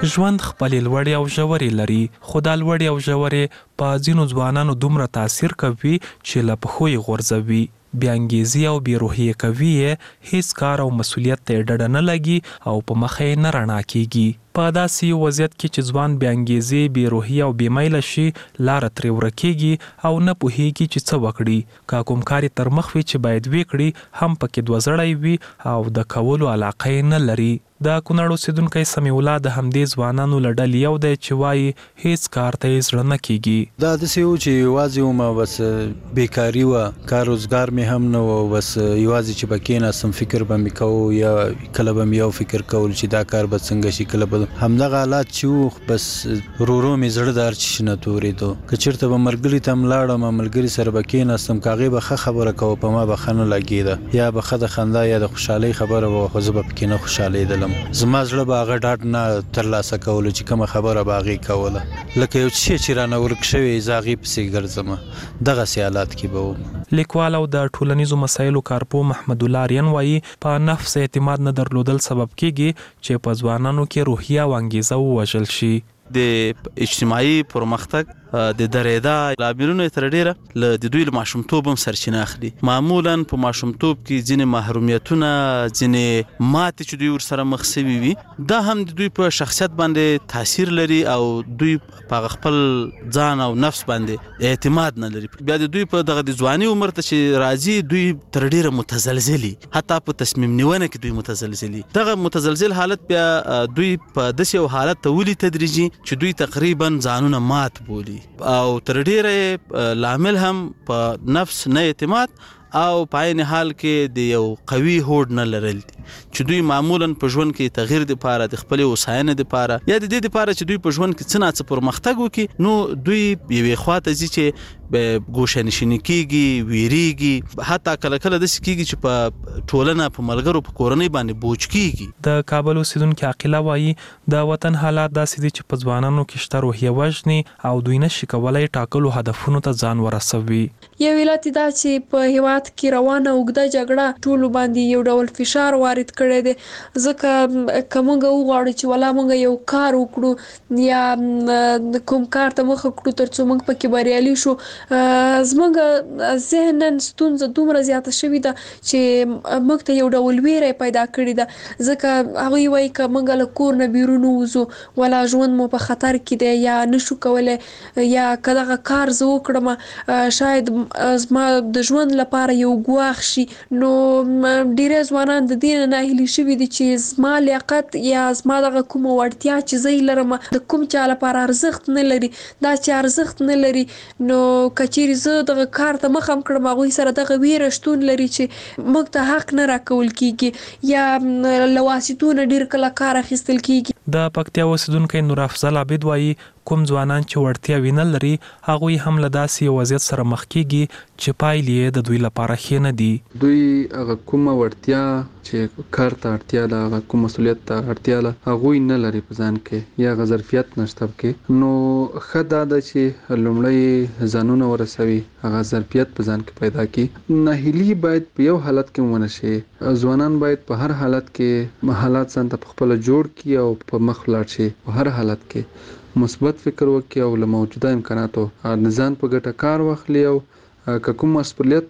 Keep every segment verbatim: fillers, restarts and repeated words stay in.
ژوند خپلې لوړې او ژورې لري، خو دا لوړې او ژورې په ځینو ځوانانو دومره تاثیر کوي چې له پښو یې غورځوي. بې انګیزي او بې روحیې کوي یې، هیڅ کار او مسؤلیت ته یې ډډه نه لګي او په مخه یې نه رڼا کیږي. په داسې یو وضعیت کې چې ځوان بې انګیزې، بې روحیې او بې میله شي، لاره ترې ورکېږي او نه پوهېږي چې څه وکړي. که کوم کار یې تر مخ وي چې باید ویې کړي، هم پکې دوه زړی وي او د کولو علاقه یې نه لري. د کونړ اوسېدونکی سمیع الله د همدې ځوانانو له ډلې یو دی چې وایي هیڅ کار ته یې زړه نه کیږي. دا داسې و چې یوازې وم، بس بیکاري وه، کار روزګار مې هم نه و، بس یوازې چې به کېناستم فکر به مې کوو، یا کله به مې یو فکر کول چې دا کار به څنګه شي، کله به همدغه حالات چې و. بس ورو ورو مې زړه د هر چي شي نه تورېدو. که چېرته به ملګري ته هم لاړم، ملګري سره به کېناستم، که هغې به ښه خبره کوه، په ما به ښه نه لګېده، یا به ښه د خندا یا د خوشحالۍ خبره وه، خو زه به پکې نه خوشحالېدلم. زما زړه به هغه ډاډ نه ترلاسه کولو چې کومه خبره به هغې کوله، لکه یو شی چې رانه ورک شوی زه هغې پسې ګرځم. دغسې حالات کې به وم. لیکوال او د ټولنیزو مسایلو کارپوه محمد الله آرین وایي په نفس اعتماد نه درلودل سبب کیږي چې په ځوانانو کې روحیه او انګیزه ووژل شي. د اجتماعي پرمختګ د درېدا لاملونه تر ډیره له د دوی له ماشومتوب هم سرچینه اخلي. معمولا په ماشومتوب کې ځینې محرومیتونه، ځینې ماتې چې دوی ورسره مخ سوي وي، دا هم د دوی په شخصیت باندې تاثیر لري او دوی په خپل ځان او نفس باندې اعتماد نه لري. بیا د دوی په دغه د ځواني عمر ته چې راځي، دوی تر ډیره متزلزلي، حتی په تصمیم نیونه کې دوی متزلزلي. دغه متزلزل حالت بیا دوی په داسې یو حالت ته ولي تدریجي چې دوی تقریبا ځانونه مات بولي، او تر ډیره لامل هم په نفس نه اعتماد او په عین حال کې د یو قوي هوډ نه لرل دي چې دوی معمولا په ژوند کې تغییر لپاره، د خپل وساینې لپاره، یا د دې لپاره چې دوی په ژوند کې څه نه څه پرمختګ وکړي، نو دوی یوې خوا ته ځي چې ګوښه‌نشیني کېږي، ویریږي، حتی کله کله داسې کېږي چې په ټولنه، په ملګرو، په کورنۍ باندې بوج کېږي. د کابل اوسېدونکي عاقله وایي د وطن حالات داسې دي چې په ځوانانو کې شته روحیه وژني او دوی نشي کولی ټاکلو هدفونو ته ځان ورسوي. یو علت دا چې په هیواد کې روانه اوږده جګړه ټولو باندې یو ډول فشار وارد کړی دی، ځکه که موږ وغواړو چې ولا موږ یو کار وکړو یا کوم کار ته مخه کړو تر څو موږ پکې بریالي شو، زموږ ذهناً ستونزه دومره زیاته شوې ده چې موږ ته یو ډول ویره پیدا کړې ده، ځکه هغوی وایي که موږ له کور نه بیرون ووځو ولا ژوند مو په خطر کې دی، یا نشو کولی، یا که دغه کار زه وکړم شاید زما د ژوند لپاره یو ګواښ شي. نو ډېری ځوانان د دې نه ناهیلي شوي دي چې زما لیاقت یا زما دغه کومه وړتیا چې زه یې لرم د کوم چا لپاره ارزښت نه لري. دا چې ارزښت نه لري، نو که چیرې زه دغه کار ته مخه هم کړم، هغوی سره دغه ویره شتون لري چې موږ ته حق نه راکول کیږي، یا له واسطو نه ډېر کله کار اخیستل کیږي. د پکتیا اوسېدونکی نور افضل عابد وایي کوم ځوانان چې وړتیاوې نه لري، هغوی هم له داسې یو وضعیت سره مخ کیږي چې پایلې یې د دوی لپاره ښې نه دي. دوی هغه کومه وړتیا چې کار ته اړتیا ده، هغه کوم مسؤلیت ته اړتیا ده، هغوی نه لري په ځان کې، یا هغه ظرفیت نشته پکې. نو ښه دا ده چې لومړی ځانونه ورسوي، هغه ظرفیت په ځان کې پیدا کړي. ناهیلي باید په یو حالت کې ونه شي. ځوانان باید په هر حالت کې حالات ځان ته په خپله جوړ کړي او په مخ ولاړ شي. په هر حالت کې مثبت فکر وکړي او له موجوده امکاناتو د ځان په ګټه کار واخلي، او که کوم مسؤلیت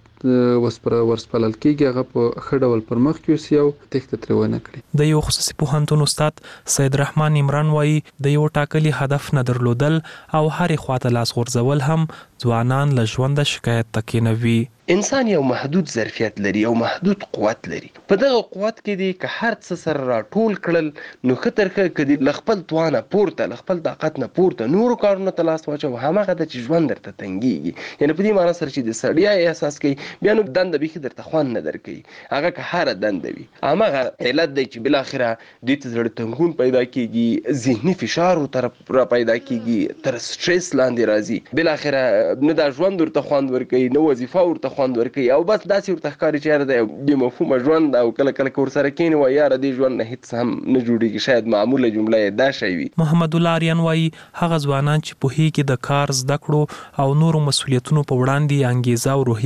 ورسپارل کېږي هغه په ښه ډول پر مخ یوسي او تېښته ترې ونه کړي. د یو خصوصي پوهنتون استاد سید رحمان عمران وایي د یو ټاکلي هدف نه درلودل او هرې خواته لاس غورځول هم ځوانان له ژونده شکایت ته کېنوي. انسان یو محدود ظرفیت لري او محدود قوت لري. په دغه قوت کې دی که هر څه سره راټول کړل، نو ښه تر ښه که دی له خپل توانه پورته، له خپل طاقت نه پورته نورو کارونو ته لاس واچوه، هماغه ده چې ژوند درته تنګېږي. یعنې په دې معنی سره چې د ستړیا احساس کوي، بیا نو دنده بیخي درته خوند نه درکوي. هغه که هره دنده وي، هماغه علت دی چې بالاخره دوی ته زړه تنګون پیدا کېږي، ذهني فشار ورته را پیدا کېږي، تر سټرس لاندې راځي. بالاخره نه دا ژوند ورته خوند ورکوي، نه وظیفه ورته خوند ورکوي، او بس داسې ورته ښکاري چې یاره دا یو بې مفهومه ژوند ده، او کله کله که ورسره کښېني وایي یاره دې ژوند نه هېڅ هم نه جوړېږي. شاید معموله جمله یې دا شی وي. محمد الله آرین وایي هغه ځوانان چې پوهېږي د کار، زده کړو او نورو مسؤلیتونو په وړاندې انګیزه او روحیه ختمه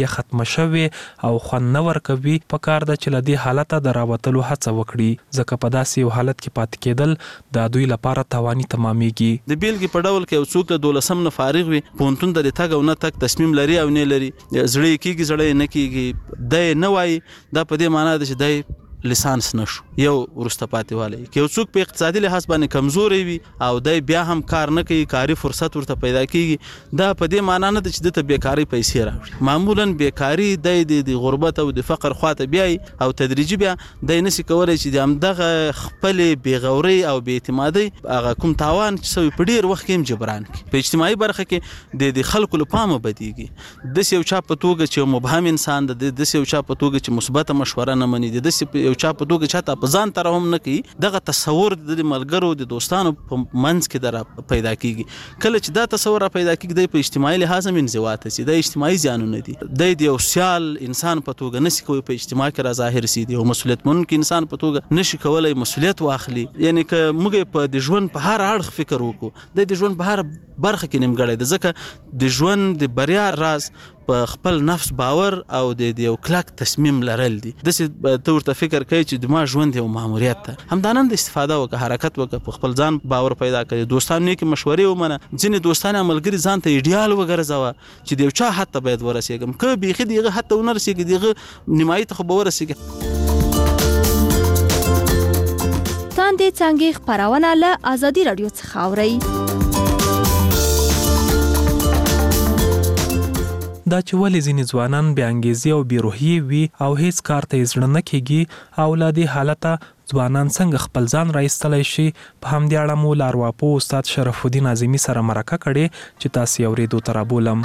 شوې او خوند نه ورکوي پکار ده چې له دې حالته د راوتلو هڅه وکړي ځکه په داسې یو حالت کې پاتې کېدل د دوی لپاره تاواني تمامېږي. د بیلګې په ډول کې یو څوک د دولسم نه فارغ وي پوهنتون ته د تګ او نه تګ تصمیم لري او نه لري زړه یې کېږي زړه یې نه کېږي دی نه وایي دا په دې معنا ده چې دی لیسانس نشو یو ورسته پاتې والی که یو څوک په اقتصادي لحاظ باندې کمزوري وي او دی بیا هم کار نه کوي کاري فرصت ورته پیدا کیږي دا په دې معنا نه ده چې دته بیکاری پیسې راوړي معمولا بیکاری د د غربت او د فقر خواته بیاي او تدریجي بیا د نسی کولای چې د همدغه خپل بیغوري او بې اعتمادي هغه کوم تاوان چې سوي په ډیر وخت کې جبران کی په اجتماعي برخه کې د خلکو له پامه بدیږي د یو چا په توګه چې مبهم انسان د د یو چا په توګه چې مثبت مشوره نه مني د یو چا په توګه چاته په ځان تر هم نه کوي دغه تصور د ملګرو د دوستانو په منځ کې در پیدا کیږي کله چې دا تصور پیدا کیږي په اجتماعي لحاظ هم انزواء ته سي د اجتماعي زیانونه دي د یو سیال انسان په توګه نشي کوي په اجتماع کې را ظاهر سي دی او مسؤلیت منونکي انسان په توګه نشي کولای مسؤلیت واخلي یعنی که موږ په د ژوند په هر اړخ فکر وکړو د ژوند په هر برخه کې نیمګړی د ځکه د ژوند د بریا راز په خپل نفس باور او د یو کلک تصمیم لرل دي د څه ته ورته فکر کوي چې د ما ژوند یو ماموریت ده همدانن د استفاده وکړه حرکت وکړه په خپل ځان باور پیدا کړي دوستانو کې مشورې ومنه ځینې دوستان عملګری ځان ته ایډیال وګرځوه چې د یو چا حتی باید ورسېږم که بیخي دغه حتی ونرسېږي دغه نیمایي ته خو به ورسېږي. تاندې څانګې خپرونه له ازادي راډیو څخه اورئ. دا چې ولې ځینې ځوانان بې انګیزې او بې روحیې وي او هیڅ کار ته یې زړه نه کېږي او له دې حالته ځوانان څنګه خپل ځان راایستلی شي په همدې اړه مو له ارواپوه استاد شرف الدین اعظمي سره مرکه کړې چې تاسې یې اورېدو ته رابولم.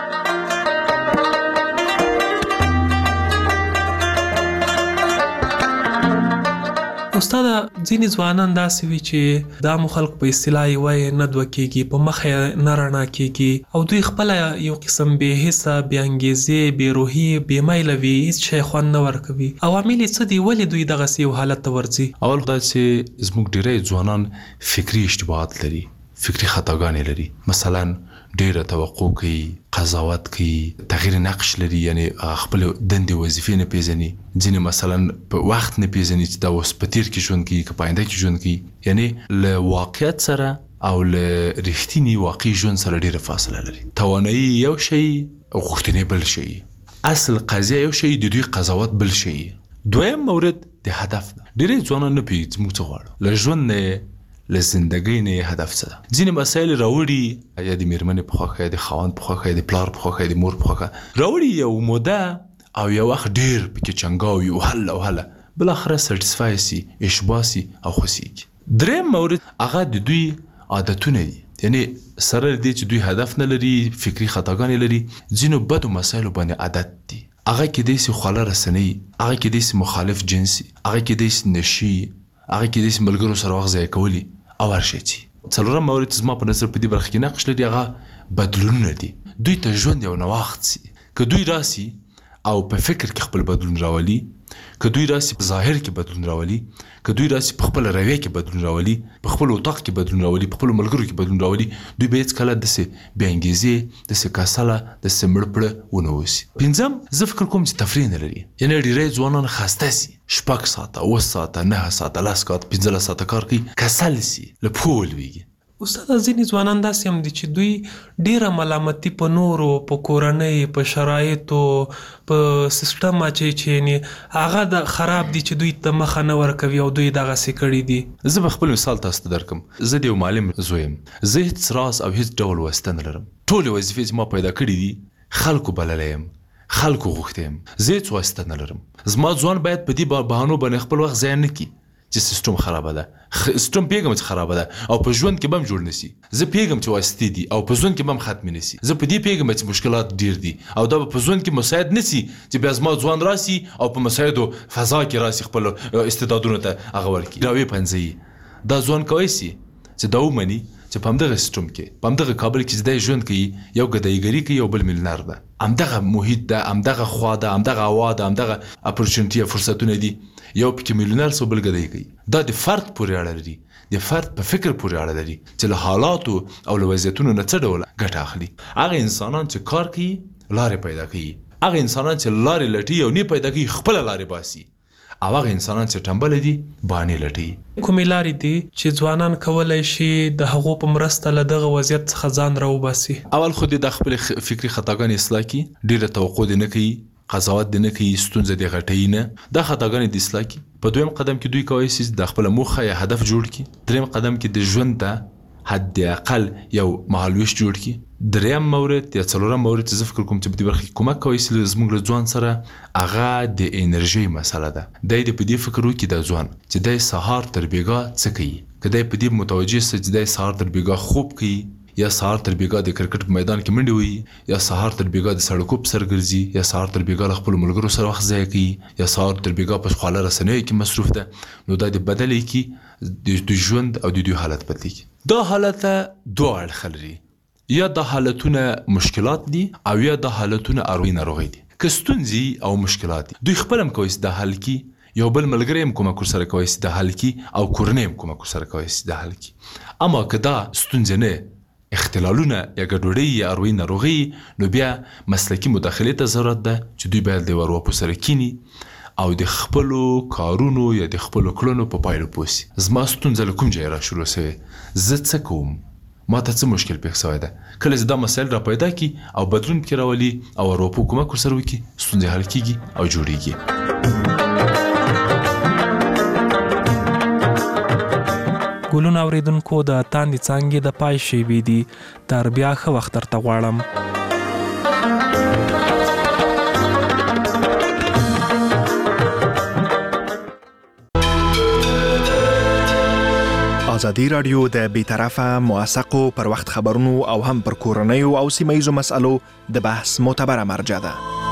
استاد ځینې ځوانان داسې وي چې دا مو خلک په اصطلاح یې وایي نه دوه کېږي په مخ یې نه رڼا کېږي او دوی خپله یو قسم بې حسه بې انګیزې بې روحي بې میله وي هېڅ شی خوند نه ورکوي. عوامل یې څه دي ولې دوی دغسې یو حالت ته ورځي؟ اول دا چې زموږ ډېری ځوانان فکري اشتباهات لري فکري خطاګانې لري مثلا ډیره توقع کوي قضاوت کوي تغییر نقش لري یعنی خپل دندې وظیفې نه پیژني ځینې مثلا په وخت نه پیژني چې دا اوس په تیر کې ژوند کوي که په آینده کې ژوند کوي یعنی له واقعیت سره او له رښتیني واقعي ژوند سره ډیره فاصله لري. توانایي یو شی غوښتنې بل شی اصل قضیه یو شی د دوی قضاوت بل شی. دویم مورد د هدف نه ډیری ځوانان نه پیږي موږ څه غواړو له ژوند نه له زندګۍ نه هدف څه ده. ځینې مسایل راوړي یا د میرمنې په خوښه یا د خاوند په خوښه یا د پلار په خوښه یا د مور په خوښه راوړي یو موده او یو وخت ډیر پکې چنګاوي او هله او هله بالاخره سټیسفای سي اشباع سي او خوشیږي. دریم مورد هغه د دوی عادتونه دي یعنی سره دې چې دوی هدف نه لري فکری خطاګانې لري ځینو بدو مسایلو باندې عادت دي هغه کې داسې خواله رسنۍ هغه کې داسې مخالف جنسي هغه کې داسې نشي هغه کې داسې ملګرو سره وخت ضایع کولي او هرشی چې څلورم مورد زما په نظر په دې برخه کې نقش لري هغه بدلونونه دي. دوی ته ژوند یو نوښت سي که دوی راسي او په فکر کې خپل بدلون راولي که دوی راسي په ظاهر کې بدلون راولي که دوی راسي په خپل رویه کې بدلون راولي په خپل اتاق کې بدلون راولي په خپل ملګرو کې بدلون راولي دوی به هېڅکله داسې بې انګیزې داسې کسله داسې مړ پړه ونه اوسي. پنځم زه فکر کوم چې تفریح نه لري یعنی ډېری ځوانان خسته سي شپږ ساعته اوه ساعته نهه ساعته لس ساعته پنځلس ساعته کار کوي کسل سي له پښو ولوېږي. استاد ځینې ځوانان داسې هم دي چې دوی ډیره ملامتي په نورو په کورنۍ په شرایطو په سیستم اچوي چې یعنې هغه د خراب دي چې دوی ته مخه نه ورکوي او دوی دغسې کړي دي. زه به خپل مثال تاسو ته درکم زه د یو معلم زوی یم زه هېڅ راز او هېڅ ډول واسطه نه لرم ټولې وظیفې چې ما پیدا کړي دي خلکو بللی یم خلکو غوښتی یم زه هېڅ واسطه نه لرم. زما ځوان باید په دې بهانو باندې خپل وخت ضایع نه کړي چې سیستم خرابه ده سیستم پیږم چې خرابه ده او په ژوند کې به هم جوړ نشي زه پیږم چې واسطې دي او په ژوند کې به هم ختمې نشي زه په دې پیږم چې مشکلات ډیر دي او دا به په ژوند کې مساعد نشي چې بیا زما ځوان راسي او په مساعدو فضا کې راسي خپل استعدادونو ته هغه ورکړي راویې پنځوي دا ځوان کولی سي چې دا ومني چې په همدغه سیستم کې په همدغه کابل کې چې دی ژوند کوي یو ګدایګري کوي یو بل میلیونر ده همدغه محیط ده همدغه خوا ده همدغه هوا ده همدغه اپورچونټي فرصتونه دي یو پکې میلیونر سو بل ګدای کوي دا د فرد پورې اړه لري د فرد په فکر پورې اړه لري چې له حالاتو او له وضعیتونو نه څه ډول ګټه اخلي. هغه انسانان چې کار کوي لارې پیدا کوي هغه انسانان چې لارې لټي او نه پیدا کوي خپل لارې باسي او هغه انسانان چې ټمبل دي باندې لټي کومې لارې دي چې ځوانان کولای شي د هغو په مرسته له دغه وضعیت څخه ځان راوباسي؟ اول خو د خپل فکری خطاګانې اصلاح کی، ډیره توقع دي نه کوي، قضاوت دي نه کوي، ستونزه دي غټي نه، دا خطاګانې دي اصلاح کی. په دویم قدم کې دوی کوي چې د خپل موخه یا هدف جوړ کی. دریم قدم کې د ژوند ته حد اقل یو مهالويش جوړ کی. دریم مورد یا څلورم مورد چې فکر کوم چې په دې برخه کې کومک کوي چې زموږ ځوان سره هغه د انرژي مسله ده. د دې په دې فکر وکړي د ځوان چې د سهار تر بیګا څه کوي، کله په دې متوجه سي چې د سهار تر بیګا خوب کوي یا سهار تر بیګا د کرکټ په میدان کې منډي وي یا سهار تر بیګا د سړکو په سر ګرځي یا سهار تر بیګا خپل ملګرو سره وخت ضایع کوي یا سهار تر بیګا په خواله رسنیو کې مصروف ده، نو دا د بدلې کې د ژوند او د دوی حالت بدلی کی. دا حالت دوه اړخ لري، یا د حالتونه مشکلات دي او یا د حالتونه اروي ناروغي دي. که ستونزې او مشکلات دي دوی خپل هم کوي د حل کی، یو بل ملګری هم کومک سره کوي د حل کی او کورنۍ هم کومک سره کوي د حل کی. اما که دا ستونزې نه اختلالونه یا ګډوډي یا اروي ناروغي، نو بیا مسلکی مداخله ته ضرورت ده چې دوی باید د ورو په سره کینی او د خپل کارونو یا د خپل کړنو په پایله پوسی. زما ستونزه له کوم ځای را شروع شوه، زه څه کوم، ما ته څه مشکل پیښ شوی ده. کله چې دا مسایل را پیدا کی او بدلون پکې راولي او ورو کومک سره وکړي، ستونزې حل کیږي او جوړیږي. ګلونه اوریدونکو، د تاندې څانګې د پای شیبې دي، تر بیا ښه وخت درته غواړم. ازادي راډیو د بیطرفه موثقو پر وخت خبرونو او هم پر کورنیو او سیمه ییزو مسلو د بحث معتبره مرجع ده.